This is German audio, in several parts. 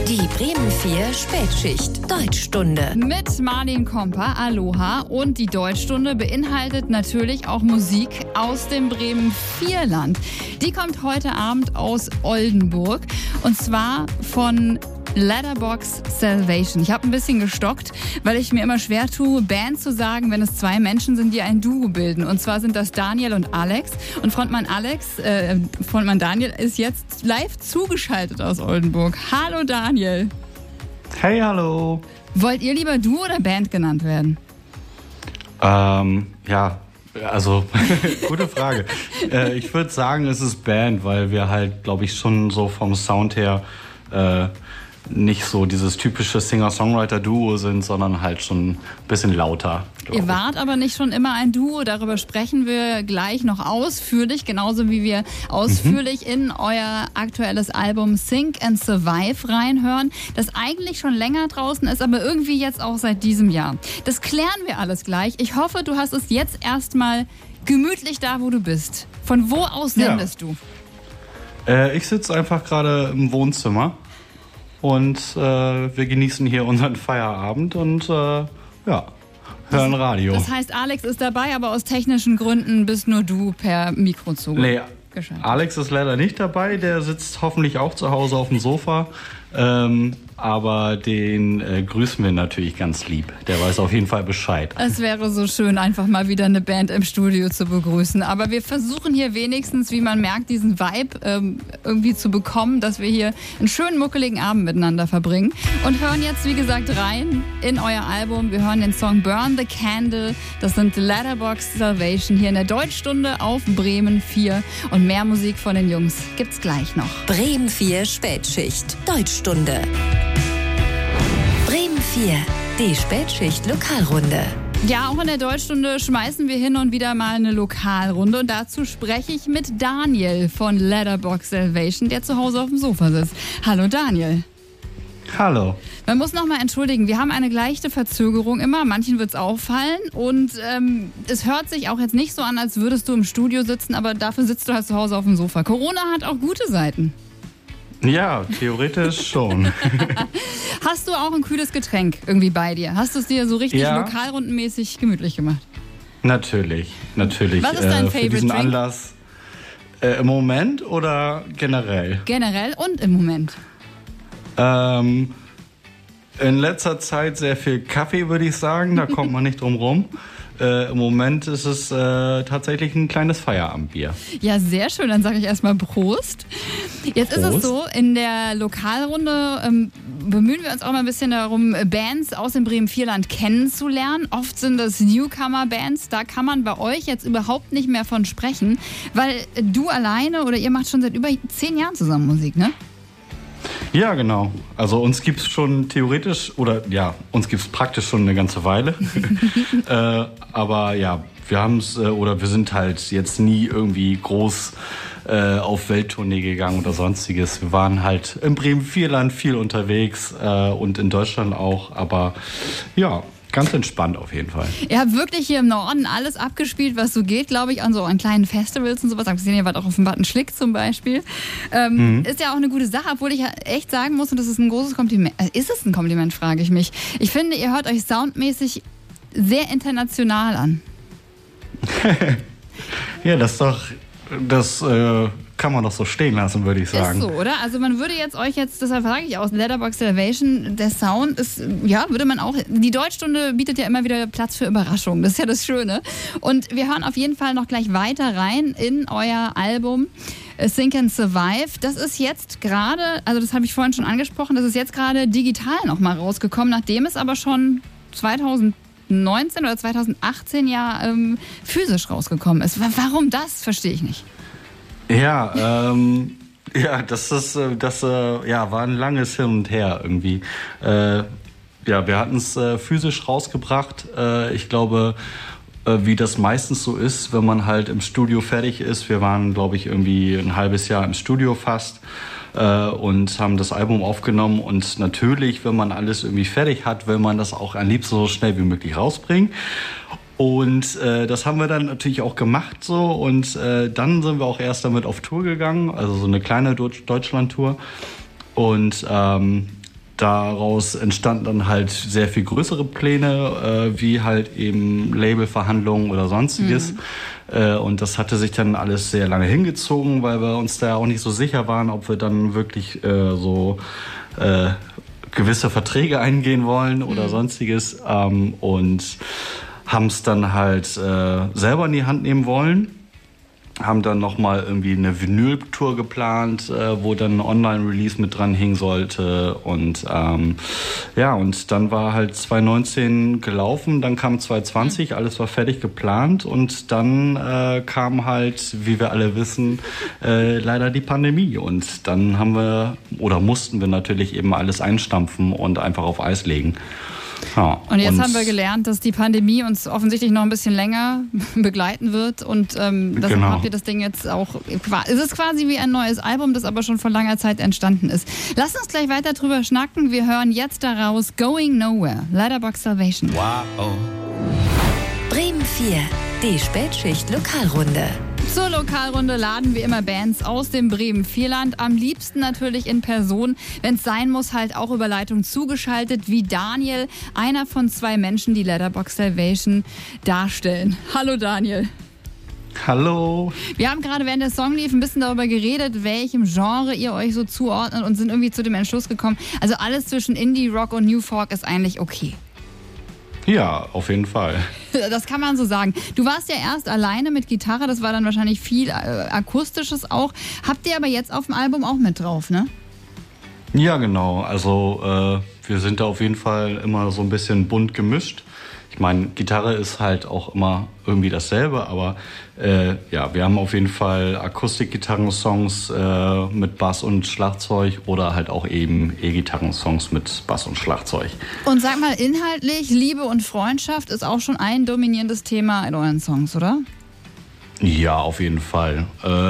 Die Bremen 4 Spätschicht Deutschstunde. Mit Marlin Kompa, Aloha. Und die Deutschstunde beinhaltet natürlich auch Musik aus dem Bremen 4 Land. Die kommt heute Abend aus Oldenburg. Und zwar von Letterbox Salvation. Ich habe ein bisschen gestockt, weil ich mir immer schwer tue, Band zu sagen, wenn es zwei Menschen sind, die ein Duo bilden. Und zwar sind das Daniel und Alex. Und Frontmann Daniel ist jetzt live zugeschaltet aus Oldenburg. Hallo Daniel. Hey, hallo. Wollt ihr lieber Duo oder Band genannt werden? Ja, also gute Frage. Ich würde sagen, es ist Band, weil wir halt, glaube ich, schon so vom Sound her nicht so dieses typische Singer-Songwriter-Duo sind, sondern halt schon ein bisschen lauter. Ihr wart aber nicht schon immer ein Duo, darüber sprechen wir gleich noch ausführlich, genauso wie wir ausführlich in euer aktuelles Album Think and Survive reinhören, das eigentlich schon länger draußen ist, aber irgendwie jetzt auch seit diesem Jahr. Das klären wir alles gleich. Ich hoffe, du hast es jetzt erstmal gemütlich da, wo du bist. Von wo aus sendest du? Ich sitze einfach gerade im Wohnzimmer. Und wir genießen hier unseren Feierabend und hören Radio. Das heißt, Alex ist dabei, aber aus technischen Gründen bist nur du per Mikro zugeschaltet. Nee, Alex ist leider nicht dabei, der sitzt hoffentlich auch zu Hause auf dem Sofa. Aber den grüßen wir natürlich ganz lieb. Der weiß auf jeden Fall Bescheid. Es wäre so schön, einfach mal wieder eine Band im Studio zu begrüßen. Aber wir versuchen hier wenigstens, wie man merkt, diesen Vibe irgendwie zu bekommen, dass wir hier einen schönen, muckeligen Abend miteinander verbringen. Und hören jetzt, wie gesagt, rein in euer Album. Wir hören den Song Burn the Candle. Das sind Letterbox Salvation hier in der Deutschstunde auf Bremen 4. Und mehr Musik von den Jungs gibt's gleich noch. Bremen 4 Spätschicht Deutschstunde. Bremen 4, die Spätschicht-Lokalrunde. Ja, auch in der Deutschstunde schmeißen wir hin und wieder mal eine Lokalrunde. Und dazu spreche ich mit Daniel von Letterbox Salvation, der zu Hause auf dem Sofa sitzt. Hallo Daniel. Hallo. Man muss noch mal entschuldigen, wir haben eine leichte Verzögerung immer. Manchen wird es auffallen. Und es hört sich auch jetzt nicht so an, als würdest du im Studio sitzen, aber dafür sitzt du halt zu Hause auf dem Sofa. Corona hat auch gute Seiten. Ja, theoretisch schon. Hast du auch ein kühles Getränk irgendwie bei dir? Hast du es dir so richtig lokalrundenmäßig gemütlich gemacht? Natürlich. Was ist dein Favorite für diesen Drink? Anlass im Moment oder generell? Generell und im Moment. In letzter Zeit sehr viel Kaffee, würde ich sagen. Da kommt man nicht drum rum. Im Moment ist es tatsächlich ein kleines Feierabendbier. Ja, sehr schön. Dann sage ich erstmal Prost. Jetzt ist es so, in der Lokalrunde bemühen wir uns auch mal ein bisschen darum, Bands aus dem Bremen 4 Land kennenzulernen. Oft sind das Newcomer-Bands. Da kann man bei euch jetzt überhaupt nicht mehr von sprechen, weil du alleine oder ihr macht schon seit über 10 Jahren zusammen Musik, ne? Ja, genau. Also uns gibt es schon theoretisch, uns gibt es praktisch schon eine ganze Weile. Aber ja, wir sind halt jetzt nie irgendwie groß auf Welttournee gegangen oder sonstiges. Wir waren halt im Bremen 4 Land viel unterwegs und in Deutschland auch. Aber ja, ganz entspannt auf jeden Fall. Ihr habt wirklich hier im Norden alles abgespielt, was so geht, glaube ich, an kleinen Festivals und sowas. Ich habe gesehen, ihr wart auch auf dem Button Schlick zum Beispiel. Ist ja auch eine gute Sache, obwohl ich ja echt sagen muss, und das ist ein großes Kompliment. Ist es ein Kompliment, frage ich mich. Ich finde, ihr hört euch soundmäßig sehr international an. Ja, das kann man doch so stehen lassen, würde ich sagen. Ist so, oder? Also man würde deshalb frage ich aus, Letterbox Salvation, der Sound ist, würde man auch, die Deutschstunde bietet ja immer wieder Platz für Überraschungen, das ist ja das Schöne. Und wir hören auf jeden Fall noch gleich weiter rein in euer Album Think and Survive. Das ist jetzt gerade, also das habe ich vorhin schon angesprochen, das ist jetzt gerade digital nochmal rausgekommen, nachdem es aber schon 2019 oder 2018 physisch rausgekommen ist. Warum das? Verstehe ich nicht. Ja, das war ein langes Hin und Her irgendwie. Wir hatten es physisch rausgebracht. Ich glaube, wie das meistens so ist, wenn man halt im Studio fertig ist. Wir waren, glaube ich, irgendwie ein halbes Jahr im Studio fast und haben das Album aufgenommen. Und natürlich, wenn man alles irgendwie fertig hat, will man das auch am liebsten so schnell wie möglich rausbringen. Und das haben wir dann natürlich auch gemacht so. Und dann sind wir auch erst damit auf Tour gegangen, also so eine kleine Deutschland-Tour. Und daraus entstanden dann halt sehr viel größere Pläne, wie halt eben Labelverhandlungen oder sonstiges. Und das hatte sich dann alles sehr lange hingezogen, weil wir uns da auch nicht so sicher waren, ob wir dann wirklich gewisse Verträge eingehen wollen oder sonstiges. Und haben es dann halt selber in die Hand nehmen wollen. Haben dann nochmal irgendwie eine Vinyl-Tour geplant, wo dann ein Online-Release mit dran hängen sollte. Und und dann war halt 2019 gelaufen, dann kam 2020, alles war fertig geplant und dann kam halt, wie wir alle wissen, leider die Pandemie. Und dann mussten wir natürlich eben alles einstampfen und einfach auf Eis legen. Ja, und jetzt haben wir gelernt, dass die Pandemie uns offensichtlich noch ein bisschen länger begleiten wird und deshalb habt ihr das Ding jetzt auch, es ist quasi wie ein neues Album, das aber schon vor langer Zeit entstanden ist. Lasst uns gleich weiter drüber schnacken, wir hören jetzt daraus Going Nowhere, Letterboxd Salvation. Wow. Bremen 4, die Spätschicht Lokalrunde. Zur Lokalrunde laden wir immer Bands aus dem Bremen-Vierland, am liebsten natürlich in Person, wenn es sein muss, halt auch über Leitung zugeschaltet, wie Daniel, einer von 2 Menschen, die Letterboxd Salvation darstellen. Hallo Daniel. Hallo. Wir haben gerade während der Song lief ein bisschen darüber geredet, welchem Genre ihr euch so zuordnet und sind irgendwie zu dem Entschluss gekommen, also alles zwischen Indie, Rock und New Folk ist eigentlich okay. Ja, auf jeden Fall. Das kann man so sagen. Du warst ja erst alleine mit Gitarre, das war dann wahrscheinlich viel Akustisches auch. Habt ihr aber jetzt auf dem Album auch mit drauf, ne? Ja, genau. Also wir sind da auf jeden Fall immer so ein bisschen bunt gemischt. Ich meine, Gitarre ist halt auch immer irgendwie dasselbe, aber wir haben auf jeden Fall Akustik-Gitarren-Songs mit Bass und Schlagzeug oder halt auch eben E-Gitarren-Songs mit Bass und Schlagzeug. Und sag mal, inhaltlich, Liebe und Freundschaft ist auch schon ein dominierendes Thema in euren Songs, oder? Ja, auf jeden Fall.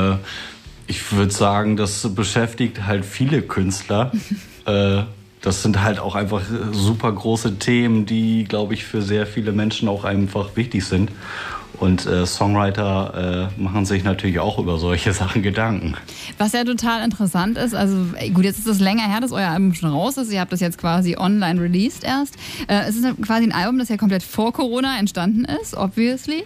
Ich würde sagen, das beschäftigt halt viele Künstler. Das sind halt auch einfach super große Themen, die, glaube ich, für sehr viele Menschen auch einfach wichtig sind. Und Songwriter machen sich natürlich auch über solche Sachen Gedanken. Was ja total interessant ist, also gut, jetzt ist es länger her, dass euer Album schon raus ist. Ihr habt das jetzt quasi online released erst. Es ist quasi ein Album, das ja komplett vor Corona entstanden ist, obviously.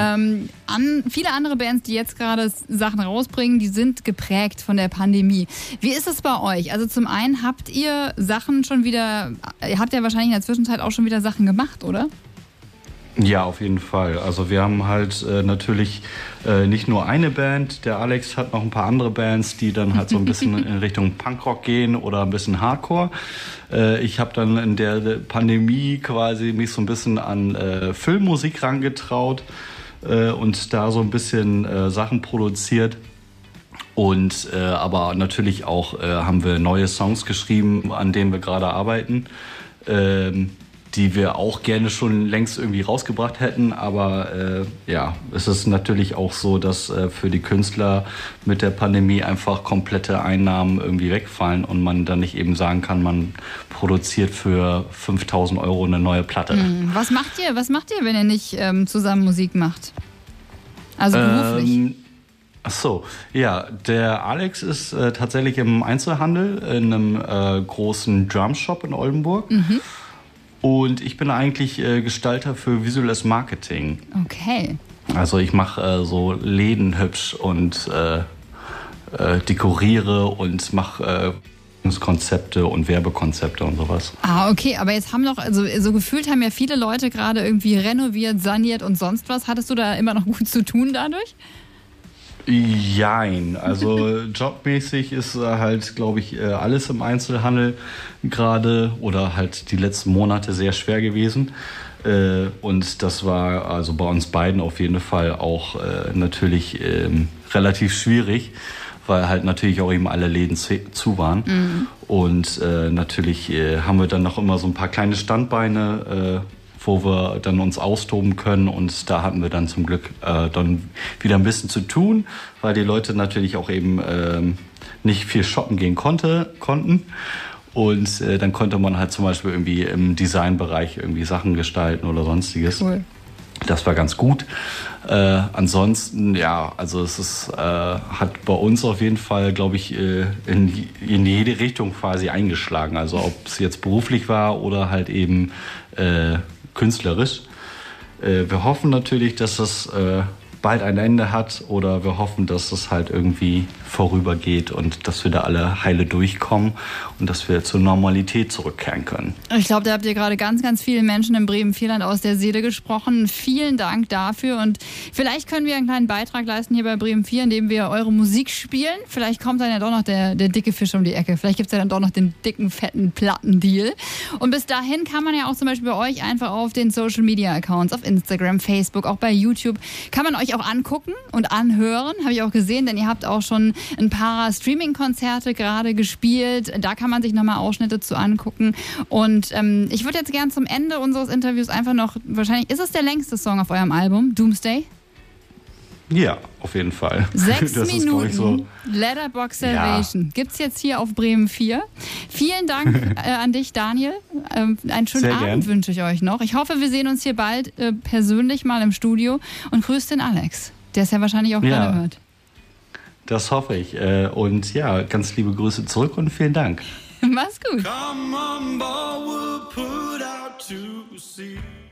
Viele andere Bands, die jetzt gerade Sachen rausbringen, die sind geprägt von der Pandemie. Wie ist es bei euch? Also zum einen habt ihr Sachen schon wieder, ihr habt ja wahrscheinlich in der Zwischenzeit auch schon wieder Sachen gemacht, oder? Ja, auf jeden Fall. Also wir haben halt natürlich nicht nur eine Band. Der Alex hat noch ein paar andere Bands, die dann halt so ein bisschen in Richtung Punkrock gehen oder ein bisschen Hardcore. Ich habe dann in der Pandemie quasi mich so ein bisschen an Filmmusik rangetraut und da so ein bisschen Sachen produziert. Und aber natürlich auch haben wir neue Songs geschrieben, an denen wir gerade arbeiten. Die wir auch gerne schon längst irgendwie rausgebracht hätten. Aber es ist natürlich auch so, dass für die Künstler mit der Pandemie einfach komplette Einnahmen irgendwie wegfallen und man dann nicht eben sagen kann, man produziert für 5.000 € eine neue Platte. Was macht ihr, wenn ihr nicht zusammen Musik macht? Also beruflich? Ach so, ja, der Alex ist tatsächlich im Einzelhandel in einem großen Drumshop in Oldenburg. Und ich bin eigentlich Gestalter für visuelles Marketing. Okay. Also ich mache so Läden hübsch und dekoriere und mache Konzepte und Werbekonzepte und sowas. Ah, okay, aber jetzt haben doch, also so gefühlt haben ja viele Leute gerade irgendwie renoviert, saniert und sonst was. Hattest du da immer noch gut zu tun dadurch? Jein, also jobmäßig ist halt, glaube ich, alles im Einzelhandel gerade oder halt die letzten Monate sehr schwer gewesen. Und das war also bei uns beiden auf jeden Fall auch natürlich relativ schwierig, weil halt natürlich auch eben alle Läden zu waren. Und natürlich haben wir dann noch immer so ein paar kleine Standbeine, wo wir dann uns austoben können, und da hatten wir dann zum Glück dann wieder ein bisschen zu tun, weil die Leute natürlich auch eben nicht viel shoppen gehen konnten, und dann konnte man halt zum Beispiel irgendwie im Designbereich irgendwie Sachen gestalten oder sonstiges. Cool. Das war ganz gut. Ansonsten, ja, also es ist, hat bei uns auf jeden Fall, glaube ich, in jede Richtung quasi eingeschlagen. Also ob es jetzt beruflich war oder halt eben künstlerisch. Wir hoffen natürlich, dass es bald ein Ende hat, oder wir hoffen, dass es halt irgendwie vorübergeht und dass wir da alle heile durchkommen und dass wir zur Normalität zurückkehren können. Ich glaube, da habt ihr gerade ganz, ganz vielen Menschen im Bremen-Vierland aus der Seele gesprochen. Vielen Dank dafür, und vielleicht können wir einen kleinen Beitrag leisten hier bei Bremen 4, indem wir eure Musik spielen. Vielleicht kommt dann ja doch noch der dicke Fisch um die Ecke. Vielleicht gibt es ja dann doch noch den dicken, fetten Plattendeal. Und bis dahin kann man ja auch zum Beispiel bei euch einfach auf den Social-Media-Accounts, auf Instagram, Facebook, auch bei YouTube, kann man euch auch angucken und anhören. Habe ich auch gesehen, denn ihr habt auch schon ein paar Streaming-Konzerte gerade gespielt. Da kann man sich nochmal Ausschnitte zu angucken. Und ich würde jetzt gern zum Ende unseres Interviews einfach noch, wahrscheinlich ist es der längste Song auf eurem Album, Doomsday? Ja, auf jeden Fall. 6 das Minuten, ist, so. Letterboxd Salvation. Ja. Gibt's jetzt hier auf Bremen 4. Vielen Dank an dich, Daniel. Einen schönen Abend wünsche ich euch noch. Ich hoffe, wir sehen uns hier bald persönlich mal im Studio, und grüßt den Alex, der es ja wahrscheinlich auch gerade hört. Das hoffe ich. Und ja, ganz liebe Grüße zurück und vielen Dank. Mach's gut. Come on, boy, we'll put out to sea.